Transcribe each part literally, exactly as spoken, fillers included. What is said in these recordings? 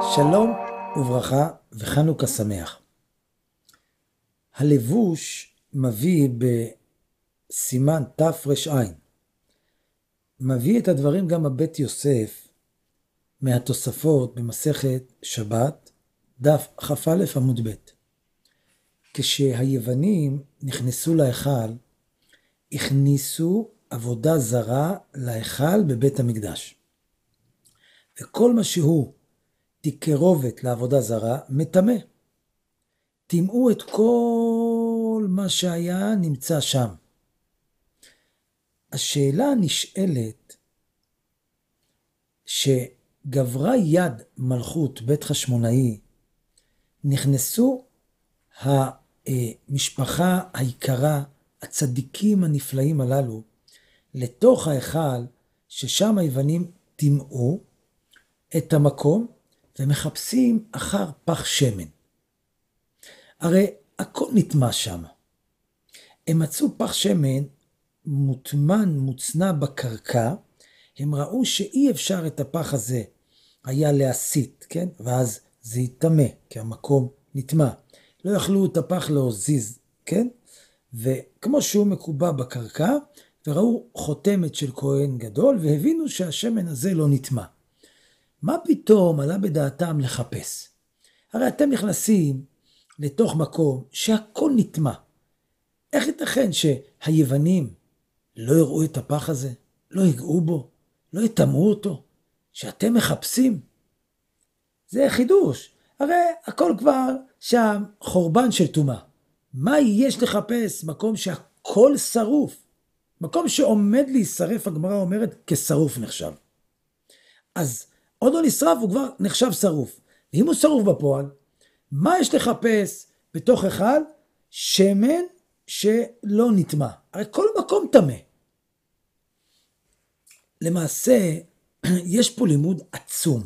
שלום וברכה וחנוכה שמח. הלבוש מביא בסימן תר"ע, מביא את הדברים גם הבית יוסף מהתוספות במסכת שבת, דף כ"א עמוד ב'. כשהיוונים נכנסו להיכל, הכניסו עבודה זרה להיכל בבית המקדש. וכל מה שהוא תקרובת לעבודה זרה, מטמא. טימאו את כל מה שהיה נמצא שם. השאלה הנשאלת, שגברה יד מלכות בית חשמונאי, נכנסו המשפחה היקרה, הצדיקים הנפלאים הללו, לתוך ההיכל ששם היוונים טימאו את המקום, ומחפשים אחר פח שמן. הרי הכל נטמע שם. הם מצאו פח שמן מוטמן, מוצנע בקרקע, הם ראו שאי אפשר את הפח הזה היה להסיט, כן? ואז זה יטמא, כי המקום נטמע. לא יכלו את הפח להוזיז, כן? וכמו שהוא מקובע בקרקע, וראו חותמת של כהן גדול, והבינו שהשמן הזה לא נטמע. מה פתאום עלה בדעתם לחפש? הרי אתם נכנסים לתוך מקום שהכל נטמע. איך ייתכן שהיוונים לא יראו את הפח הזה? לא יגעו בו? לא יטמאו אותו? שאתם מחפשים? זה חידוש. הרי הכל כבר שם חורבן של טומאה. מה יש לחפש? מקום שהכל שרוף. מקום שעומד להישרף, הגמרא אומרת, כשרוף נחשב. אז עוד לא נשרף, הוא כבר נחשב שרוף. ואם הוא שרוף בפועל, מה יש לחפש בתוך אחד? שמן שלא נטמע. הרי כל מקום טמא. למעשה, יש פה לימוד עצום.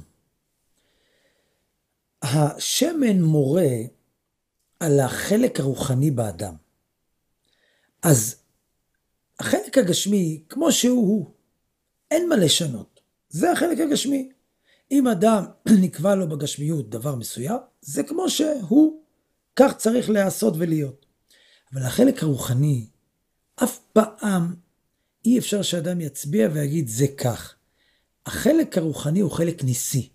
השמן מורה על החלק הרוחני באדם. אז החלק הגשמי, כמו שהוא הוא, אין מה לשנות. זה החלק הגשמי. אם אדם נקבע לו בגשמיות דבר מסוים, זה כמו שהוא, כך צריך לעשות ולהיות. אבל החלק הרוחני, אף פעם אי אפשר שאדם יצביע ויגיד זה כך. החלק הרוחני הוא חלק ניסי,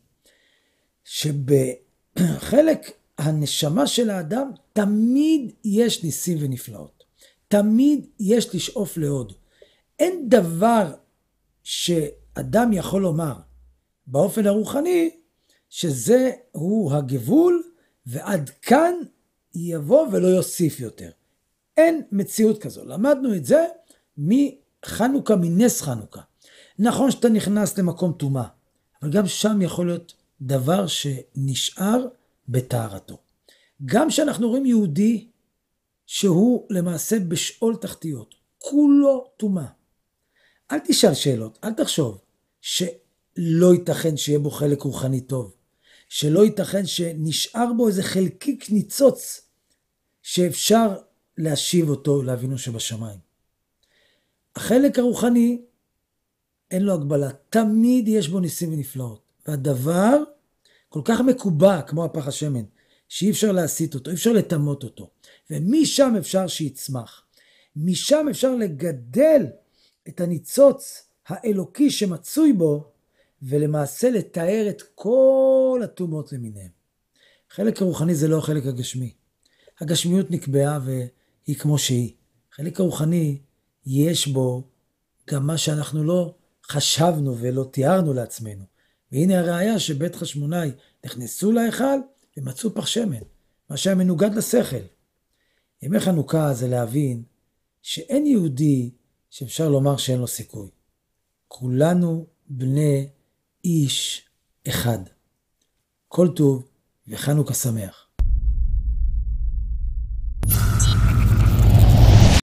שבחלק הנשמה של האדם תמיד יש ניסים ונפלאות. תמיד יש לשאוף לעוד. אין דבר שאדם יכול לומר, באופן הרוחני, שזה הוא הגבול, ועד כאן יבוא ולא יוסיף יותר. אין מציאות כזו. למדנו את זה מחנוכה, מנס חנוכה. נכון שאתה נכנס למקום טומאה, אבל גם שם יכול להיות דבר שנשאר בטהרתו. גם שאנחנו רואים יהודי, שהוא למעשה בשאול תחתיות, כולו טומאה. אל תשאל שאלות, אל תחשוב ש... לא ייתכן שיהיה בו חלק רוחני טוב, שלא ייתכן שנשאר בו איזה חלקיק ניצוץ, שאפשר להשיב אותו לאבינו שבשמיים. החלק הרוחני, אין לו הגבלה, תמיד יש בו ניסים ונפלאות, והדבר כל כך מקובע, כמו הפח השמן, שאי אפשר להסיט אותו, אי אפשר לטמות אותו, ומשם אפשר שיצמח, משם אפשר לגדל את הניצוץ האלוקי שמצוי בו, ולמעשה לתאר את כל הטומאות למיניהם. חלק הרוחני זה לא החלק הגשמי. הגשמיות נקבעה והיא כמו שהיא. חלק הרוחני יש בו גם מה שאנחנו לא חשבנו ולא תיארנו לעצמנו. והנה הראיה שבית חשמונאי נכנסו להיכל ומצאו פח שמן, מה שהיה מנוגד לשכל. ימי חנוכה זה להבין שאין יהודי שאפשר לומר שאין לו סיכוי. כולנו בני איש אחד. כל טוב וחנוכה שמח.